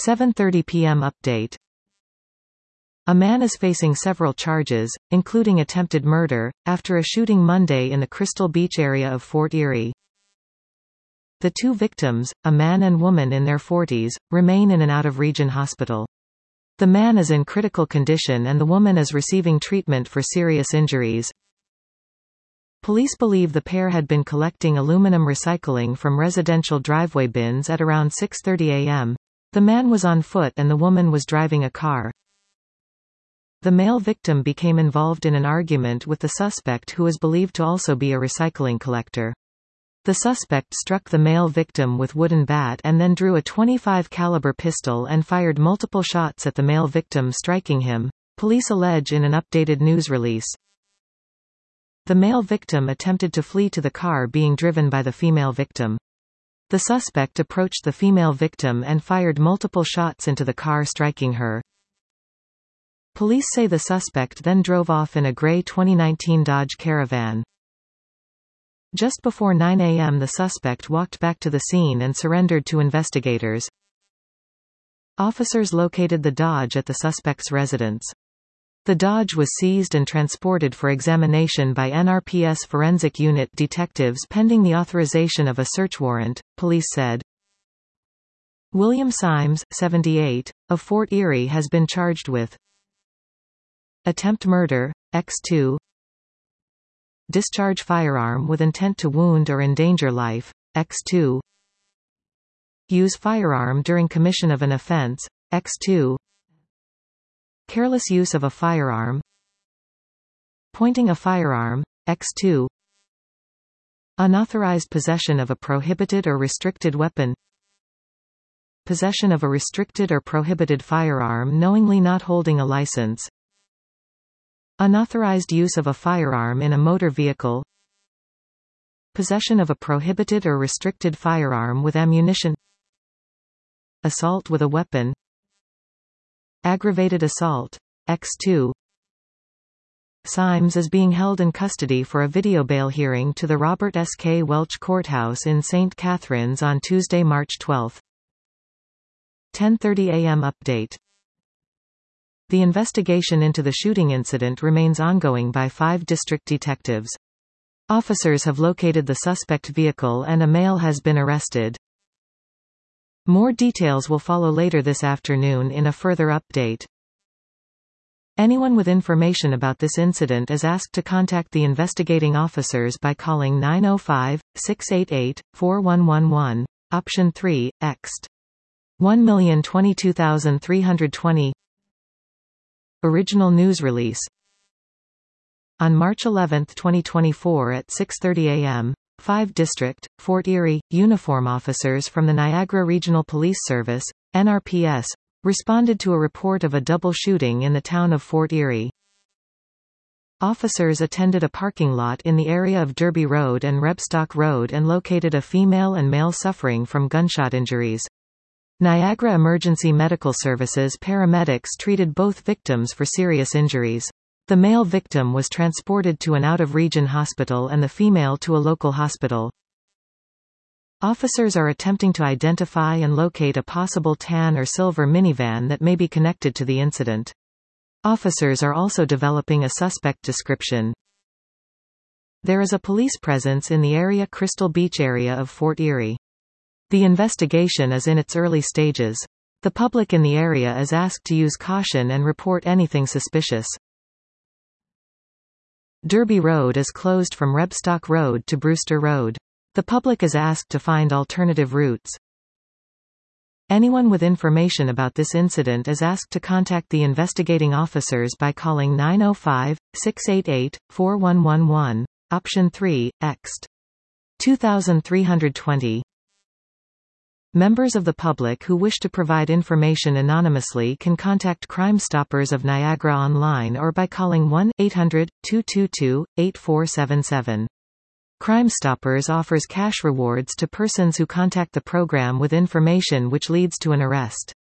7:30 p.m. update. A man is facing several charges, including attempted murder, after a shooting Monday in the Crystal Beach area of Fort Erie. The two victims, a man and woman in their 40s, remain in an out-of-region hospital. The man is in critical condition and the woman is receiving treatment for serious injuries. Police believe the pair had been collecting aluminum recycling from residential driveway bins at around 6:30 a.m. The man was on foot and the woman was driving a car. The male victim became involved in an argument with the suspect, who is believed to also be a recycling collector. The suspect struck the male victim with wooden bat and then drew a .25 caliber pistol and fired multiple shots at the male victim, striking him, police allege in an updated news release. The male victim attempted to flee to the car being driven by the female victim. The suspect approached the female victim and fired multiple shots into the car, striking her. Police say the suspect then drove off in a gray 2019 Dodge Caravan. Just before 9 a.m. the suspect walked back to the scene and surrendered to investigators. Officers located the Dodge at the suspect's residence. The Dodge was seized and transported for examination by NRPS Forensic Unit detectives pending the authorization of a search warrant, police said. William Symes, 78, of Fort Erie has been charged with attempt murder, X2, discharge firearm with intent to wound or endanger life, X2, use firearm during commission of an offense, X2, careless use of a firearm, pointing a firearm, X2, unauthorized possession of a prohibited or restricted weapon, possession of a restricted or prohibited firearm knowingly not holding a license, unauthorized use of a firearm in a motor vehicle, possession of a prohibited or restricted firearm with ammunition, assault with a weapon, aggravated assault, X2. Symes is being held in custody for a video bail hearing to the Robert S. K. Welch Courthouse in St. Catharines on Tuesday, March 12. 10:30 a.m. update. The investigation into the shooting incident remains ongoing by 5 district detectives. Officers have located the suspect vehicle and a male has been arrested. More details will follow later this afternoon in a further update. Anyone with information about this incident is asked to contact the investigating officers by calling 905-688-4111, option 3, ext. 1022320. Original news release. On March 11, 2024 at 6:30 a.m., 5 District, Fort Erie, uniform officers from the Niagara Regional Police Service, NRPS, responded to a report of a double shooting in the town of Fort Erie. Officers attended a parking lot in the area of Derby Road and Rebstock Road and located a female and male suffering from gunshot injuries. Niagara Emergency Medical Services paramedics treated both victims for serious injuries. The male victim was transported to an out-of-region hospital and the female to a local hospital. Officers are attempting to identify and locate a possible tan or silver minivan that may be connected to the incident. Officers are also developing a suspect description. There is a police presence in the area Crystal Beach area of Fort Erie. The investigation is in its early stages. The public in the area is asked to use caution and report anything suspicious. Derby Road is closed from Rebstock Road to Brewster Road. The public is asked to find alternative routes. Anyone with information about this incident is asked to contact the investigating officers by calling 905-688-4111, option 3, ext. 2320. Members of the public who wish to provide information anonymously can contact Crime Stoppers of Niagara online or by calling 1-800-222-8477. Crime Stoppers offers cash rewards to persons who contact the program with information which leads to an arrest.